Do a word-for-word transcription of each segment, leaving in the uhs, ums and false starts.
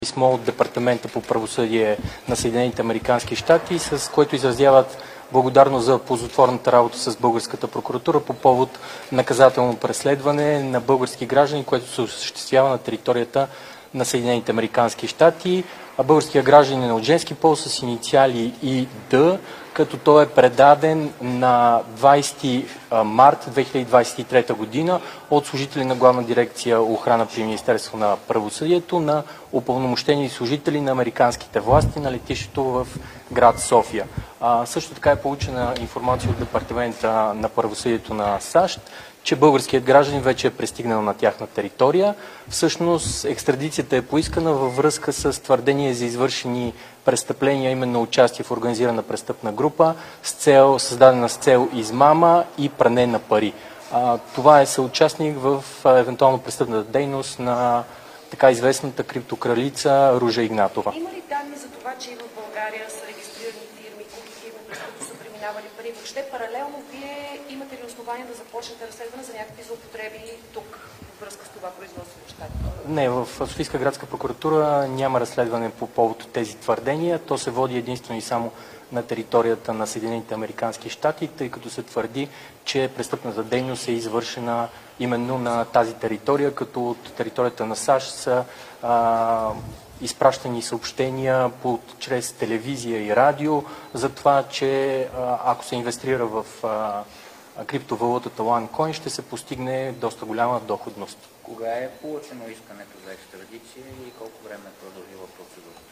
писмо от Департамента по правосъдие на Съединените американски щати, с което изразяват благодарност за ползотворната работа с българската прокуратура по повод наказателно преследване на български граждани, което се осъществява на територията на Съединените американски щати. Българският гражданин е от женски пол с инициали И Д, като той е предаден на двадесети март две хиляди двадесет и трета година от служители на Главна дирекция охрана при Министерство на правосъдието на упълномощени служители на американските власти на летището в град София. А, също така е получена информация от Департамента на правосъдието на САЩ, че българският гражданин вече е пристигнал на тяхна територия. Всъщност екстрадицията е поискана във връзка с твърдение за извършени престъпления, именно участие в организирана престъпна група, с цел, създадена с цел измама и пране на пари. А, това е съучастник в а, евентуално престъпната дейност на така известната криптокралица Ружа Игнатова. Има ли данни за това, че и в България са регистрирани фирми, които фирми, през които са преминавали пари? Въобще паралелно вие имате ли основания да започнете разследване за някакви злоупотреби тук във връзка с това производство в щата? Не, в Софийска градска прокуратура няма разследване по повод от тези твърдения. То се води единствено и само на територията на Съединените американски щати, тъй като се твърди, че престъпната дейност е извършена именно на тази територия, като от територията на САЩ са а, изпращани съобщения по, чрез телевизия и радио за това, че а, ако се инвестира в а, криптовалутата OneCoin, ще се постигне доста голяма доходност. Кога е получено искането за екстрадиция и колко време е продължила процедурата?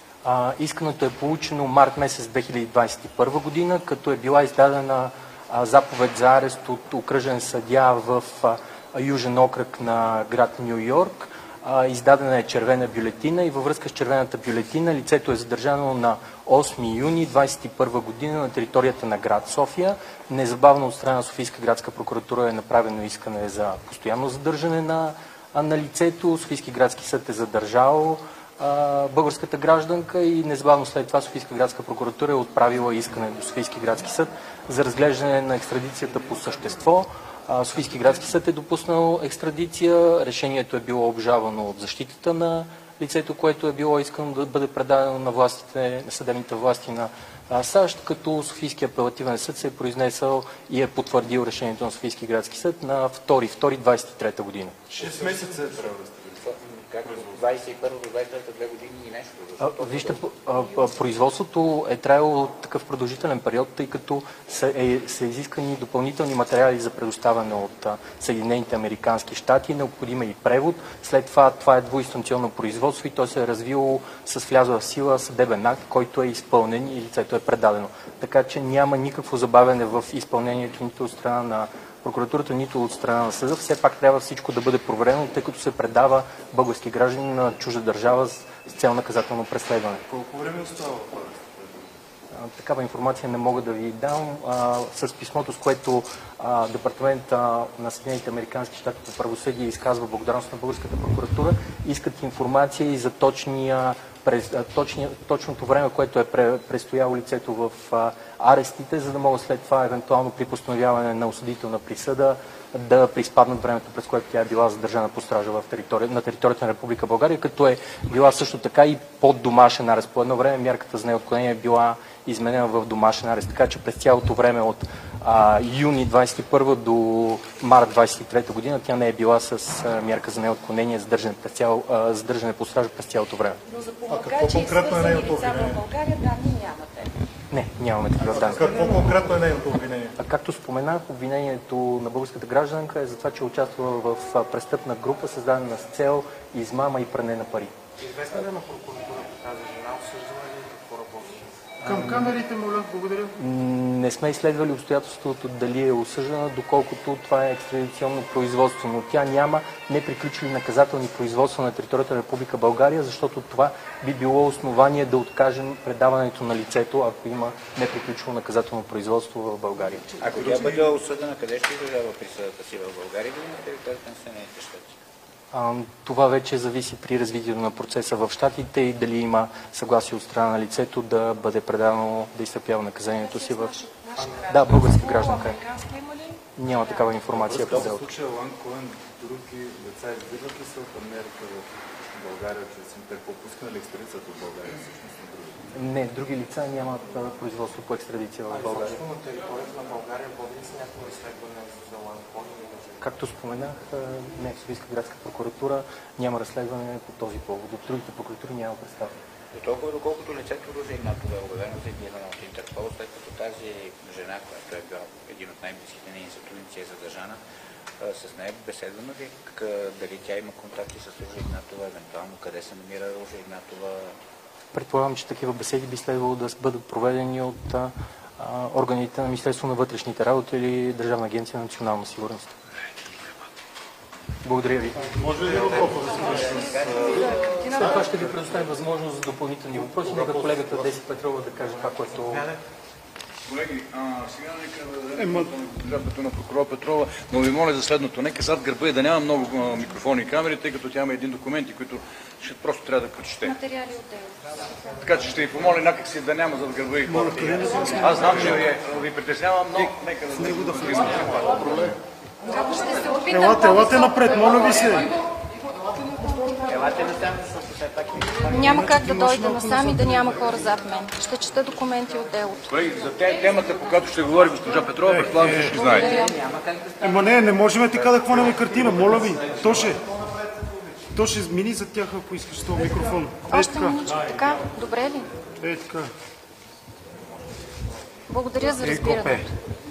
А, искането е получено март месец две хиляди двадесет и първа година, като е била издадена а, заповед за арест от окръжен съдия в а, Южен окръг на град Ню Йорк. А, издадена е червена бюлетина и във връзка с червената бюлетина лицето е задържано на осми юни двадесет и първа година на територията на град София. Незабавно от страна на Софийска градска прокуратура е направено искане за постоянно задържане на, на лицето. Софийски градски съд е задържал а, българската гражданка и незабавно след това Софийска градска прокуратура е отправила искане до Софийски градски съд за разглеждане на екстрадицията по същество. Софийски градски съд е допуснал екстрадиция. Решението е било обжалвано от защитата на лицето, което е било искано да бъде предадено на властите, на съдебните власти на САЩ, като Софийски апелативен съд се е произнесъл и е потвърдил решението на Софийски градски съд на втори февруари двадесет и трета година. шест месеца е трябвало. Как двадесет и първа до двадесет и трета две години и нещо? А, вижте, производството е траяло такъв продължителен период, тъй като са, е, са изискани допълнителни материали за предоставяне от а, Съединените американски щати, необходим е и превод. След това това е двуинстанционно производство и то се е развило с влязла в сила съдебен акт, който е изпълнен и лицето е предадено. Така че няма никакво забавяне в изпълнението нито от страна на прокуратурата, нито от страна на съда. Все пак трябва всичко да бъде проверено, тъй като се предава български граждани на чужда държава с цел наказателно преследване. Колко време остава това? Такава информация не мога да ви дам. А, с писмото, с което а, Департамента на Съединените американски щати по правосъдие изказва благодарност на българската прокуратура, искат информация и за точния, през, точния, точното време, което е престояло лицето в а, арестите, за да могат след това, евентуално при постановяване на осъдителна присъда, да приспаднат времето, през което тя е била задържана по стража в територия, на територията на Република България, като е била също така и под домашен арест. По едно време мярката за неотклонение е била изменена в домашен арест, така че през цялото време от а, юни двадесет и първа до март двадесет и трета година тя не е била с а, мярка за неотклонение, задържане, през цяло, а, задържане по стража през цялото време. Но за помагачи и свързани лица в България данни нямате? Не, нямаме такива данни. Какво конкретно е нейното обвинение? А както споменах, обвинението на българската гражданка е за това, че участва в престъпна група, създадена с цел измама и пране на пари. Известна ли на прокуратурата тази жена, осъждана ли какво работи? Към камерите, моля, благодаря. Не сме изследвали обстоятелството дали е осъждана, доколкото това е екстрадиционно производство, но тя няма неприключили наказателни производства на територията на Република България, защото това би било основание да откажем предаването на лицето, ако има неприключило наказателно производство в България. Ако тя бъде осъдена, къде ще изразява присъдата си в България или на територията на Съединените щати? А, това вече зависи при развитието на процеса в щатите и дали има съгласие от страна на лицето да бъде предано да изтърпява наказанието си в... Да, българска гражданка. Няма такава информация. В случая OneCoin, други деца избират ли се от Америка в България чрез Интерпол? Пускане ли екстрадицията от България всъщност на други? Не, други лица нямат а, производство по екстрадиция в България. Изобщо на територията на България води ли се някакво изследване за Ланкон или за... Както споменах, а, не, Софийска градска прокуратура няма разследване по този повод. От другите прокуратури няма представа. До толкова, доколкото лицето Руза Игнатова е обявено за издирана от Интерпол, след като тази жена, която е била един от най-близките нейни сътрудници, е задържана, с нея беседвана ли, дали тя има контакти с Руза Игнатова, евентуално къде се намира Руза Игнатова? Предполагам, че такива беседи би следвало да бъдат проведени от а, органите на Министерство на вътрешните работи или Държавна агенция на национална сигурност. Благодаря ви. Може ли въпрос да След това ще ви предоставя възможност за допълнителни въпроси. Нека колегата Деси Петрова да каже това, което... Колеги, а, сега нека да дадем на, на прокурор Петрова, но ви моля за следното. Нека зад гърба и да няма много а, микрофони и камери, тъй като тя има един документи, които ще просто трябва да прочете. Материали от дело. Така че ще ви помоля някакси да няма зад гърба и хора. Аз знам, че ви, ви притеснявам, но нека да... Него да влизам. Ако ще се опитам... Елате, елате напред, моля ви се. Елате насам, все пак Няма как да дойда насам и да няма хора зад мен. Ще чета документи от делото. Колеги, за темата, по която ще говори госпожа Петрова, предполагам, че ще знаете. Ема не, не можем така да хванем картина, моля ви. То ще... То ще мини за тях, ако искаш този микрофон. Е Още така. миничка, така? Добре ли? Е така. Благодаря за Е, разбирането. копе.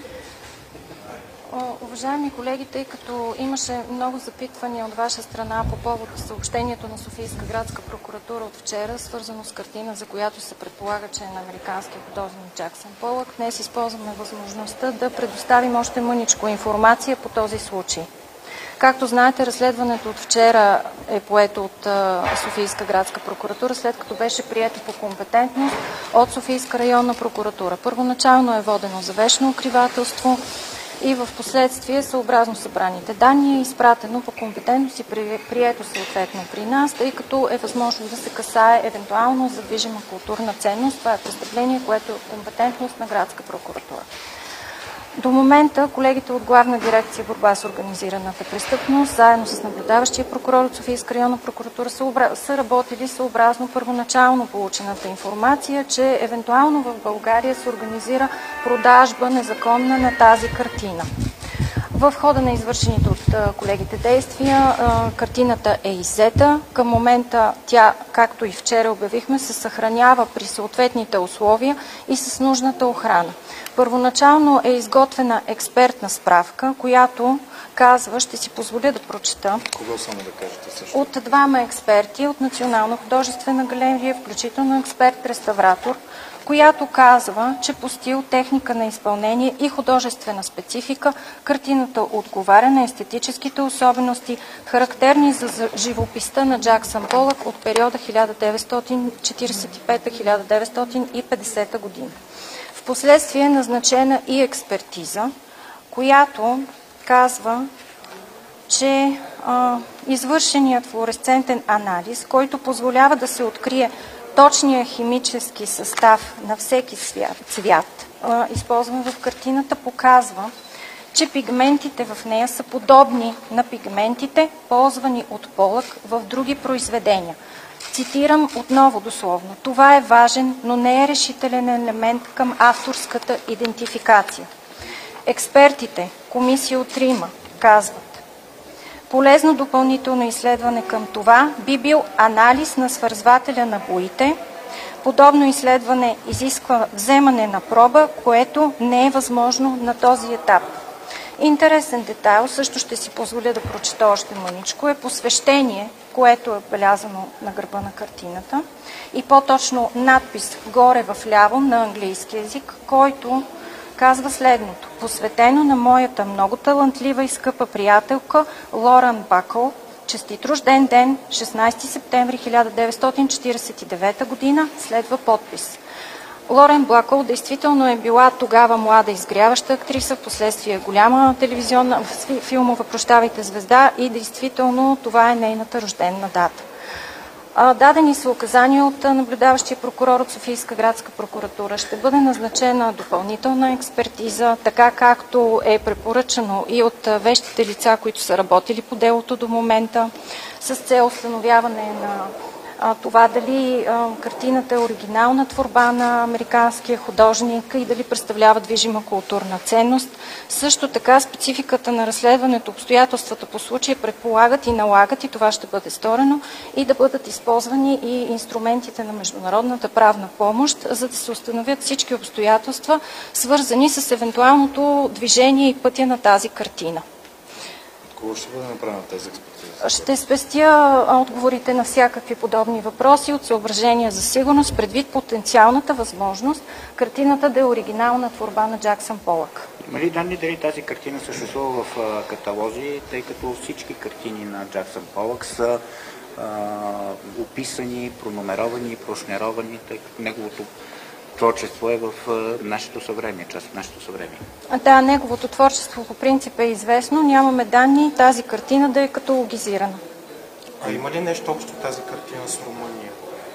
О, уважаеми колеги, тъй като имаше много запитвания от ваша страна по повод съобщението на Софийска градска прокуратура от вчера, свързано с картина, за която се предполага, че е на американския художник Джаксън Полък, днес използваме възможността да предоставим още мъничко информация по този случай. Както знаете, разследването от вчера е поето от Софийска градска прокуратура, след като беше прието по компетентност от Софийска районна прокуратура. Първоначално е водено за вещно укривателство и в последствие, съобразно събраните данни, е изпратено по компетентност и прието съответно при нас, тъй като е възможно да се касае евентуално за движима културна ценност. Това е престъпление, което е компетентност на градска прокуратура. До момента колегите от Главна дирекция борба с организираната престъпност, заедно с наблюдаващия прокурор от Софийска районна прокуратура, са работили съобразно първоначално получената информация, че евентуално в България се организира продажба незаконна на тази картина. В хода на извършените от колегите действия картината е иззета. Към момента тя, както и вчера обявихме, се съхранява при съответните условия и с нужната охрана. Първоначално е изготвена експертна справка, която казва, ще си позволя да прочета, Кого само да кажете също? от двама експерти от Национална художествена галерия, включително експерт-реставратор, която казва, че по стил, техника на изпълнение и художествена специфика картината отговаря на естетическите особености, характерни за живописта на Джаксън Полък от периода хиляда деветстотин четиридесет и пета до хиляда деветстотин и петдесета година. Впоследствие е назначена и експертиза, която казва, че а, извършеният флуоресцентен анализ, който позволява да се открие точния химически състав на всеки цвят, цвят а, използван в картината, показва, че пигментите в нея са подобни на пигментите, ползвани от Полък в други произведения. Цитирам отново дословно. Това е важен, но не е решителен елемент към авторската идентификация. Експертите, комисия от Рима, казват: полезно допълнително изследване към това би бил анализ на свързвателя на боите. Подобно изследване изисква вземане на проба, което не е възможно на този етап. Интересен детайл, също ще си позволя да прочета още мъничко, е посвещение, което е отбелязано на гърба на картината и по-точно надпис горе в ляво на английски език, който казва следното: посветено на моята много талантлива и скъпа приятелка Лоран Бакъл, честит рожден ден, шестнадесети септември хиляда деветстотин четиридесет и девета година, следва подпис. Лорен Бакъл действително е била тогава млада изгряваща актриса, в последствие голяма телевизионна, филмова, прощавайте, звезда и действително това е нейната рождена дата. Дадени са указания от наблюдаващия прокурор от Софийска градска прокуратура. Ще бъде назначена допълнителна експертиза, така както е препоръчано и от вещите лица, които са работили по делото до момента, с цел установяване на това дали картината е оригинална творба на американския художник и дали представлява движима културна ценност. Също така спецификата на разследването, обстоятелствата по случая предполагат и налагат, и това ще бъде сторено, и да бъдат използвани и инструментите на международната правна помощ, за да се установят всички обстоятелства, свързани с евентуалното движение и пътя на тази картина. Кога ще бъде направена тази експертиза? Ще спестя отговорите на всякакви подобни въпроси от съображения за сигурност, предвид потенциалната възможност картината да е оригинална творба на Джаксън Полък. Има ли данни дали тази картина съществува в каталози, тъй като всички картини на Джаксън Полък са а, описани, пронумеровани, прошнеровани, тъй като неговото творчество е в нашето съвремие, част от нашето съвремие. Да, неговото творчество по принцип е известно. Нямаме данни тази картина да е каталогизирана. А има ли нещо общо тази картина с Румъния?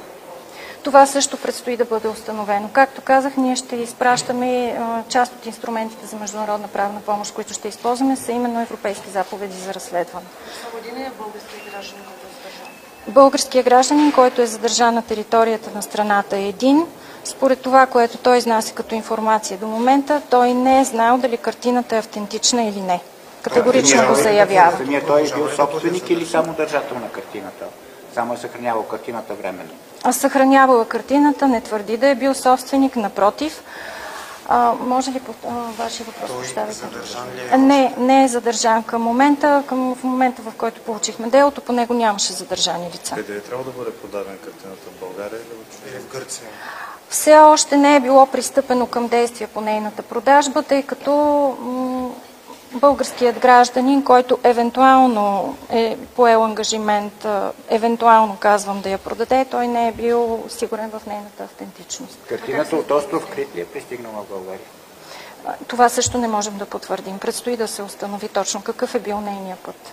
Това също предстои да бъде установено. Както казах, ние ще изпращаме част от инструментите за международна правна помощ, които ще използваме, са именно европейски заповеди за разследване. Само един е български гражданин, който е задържан? Българският гражданин, който е задържан на територията на страната е един. Според това, което той изнася като информация до момента, той не е знаел дали картината е автентична или не. Категорично го заявява. Самия той е бил собственик или само държател на картината? Само е съхранявал картината временно? А съхранявала картината, не твърди да е бил собственик, напротив. А, може ли по вашия въпрос поставите? Той задържан ли е? Не, не е задържан към момента. Към, в момента, в който получихме делото, по него нямаше задържани лица. Къде е трябвало да бъде продадена картината в България или в Гърция? Все още не е било пристъпено към действия по нейната продажба, тъй като българският гражданин, който евентуално е поел ангажимент, евентуално казвам да я продаде, той не е бил сигурен в нейната автентичност. Картината от остров Крит ли е пристигнала в България? Това също не можем да потвърдим. Предстои да се установи точно какъв е бил нейният път.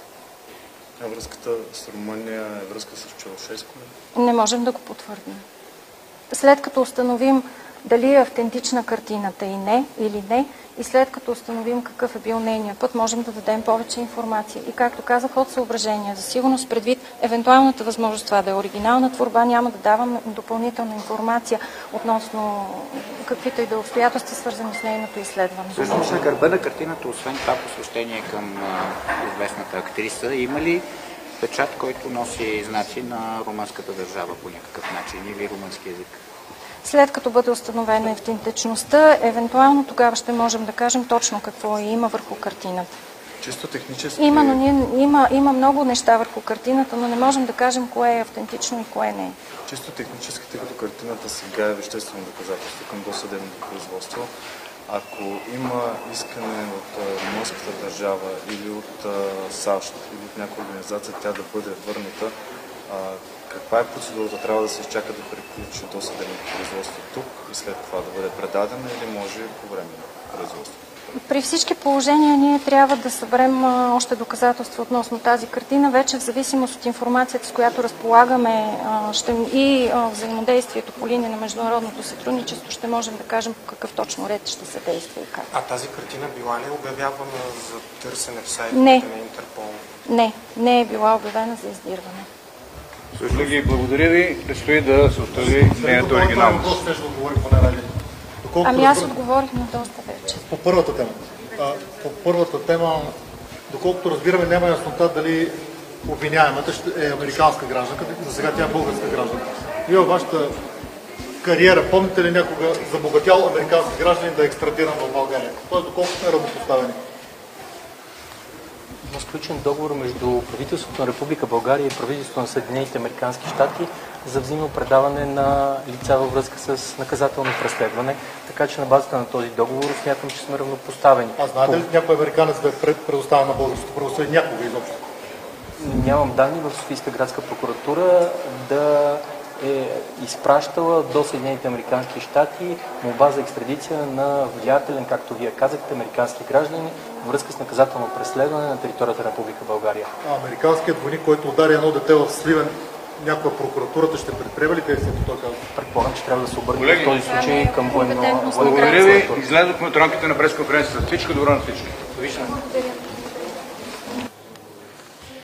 А връзката с Румъния е връзка с Чаушеско? Не можем да го потвърдим. След като установим дали е автентична картината и не, или не, и след като установим какъв е бил нейният път, можем да дадем повече информация. И както казах, от съображения за сигурност, предвид евентуалната възможност това да е оригинална творба, няма да давам допълнителна информация относно каквито и да обстоятелства, свързани с нейното изследване. Всъщност на гърба на картината, освен това посвещение към а, известната актриса, има ли печат, който носи знаци на румънската държава по някакъв начин или румънски език? След като бъде установена автентичността, евентуално тогава ще можем да кажем точно какво има върху картината. Чисто технически... Има, но ние, има, има много неща върху картината, но не можем да кажем кое е автентично и кое не е. Чисто технически, тъй като картината сега е веществено доказателство към досъдебното производство, ако има искане от румънската държава или от САЩ или от някаква организация тя да бъде върната, каква е процедурата? Трябва да се изчака да приключи досъдебното производство тук и след това да бъде предадена или може по време на производството? При всички положения ние трябва да съберем още доказателства относно тази картина. Вече в зависимост от информацията, с която разполагаме ще, и взаимодействието по линия на международното сътрудничество, ще можем да кажем по какъв точно ред ще се действа и как. А тази картина била ли обявявана за търсене в сайтите на Интерпол? Не, не е била обявена за издирване. Колеги, благодаря ви. Предстои да се установи нейната оригиналност. Ами аз отговорих на доста вече. По първата тема. А, по първата тема, доколкото разбираме, няма яснота дали обвиняемата е американска гражданка, за сега тя е българска гражданка. И във вашата кариера, помните ли някога забогатял американски гражданин да е екстрадиран в България? Тоест, доколко сме равнопоставени? Има сключен договор между правителството на Република България и правителството на Съединените американски щати за взаимно предаване на лица във връзка с наказателно преследване, така че на базата на този договор смятам, че сме равнопоставени. А знаете ли някой американец да е предоставен на българското правосъдие някога изобщо? Нямам данни в Софийска градска прокуратура да е изпращала до Съединените американски щати молба за екстрадиция на влиятелен, както вие казахте, американски граждани във връзка с наказателно преследване на територията на Република България. А американският войник, който удари едно дете в Сливен, някаква прокуратурата ще предприеме ли действието, той казва? Предполагам, че трябва да се обърне Колеги, в този случай към военно. компетентност на Благодаря ви. Излязохме от рамките на пресконференцията. Всичко добро на всички. Виждаме.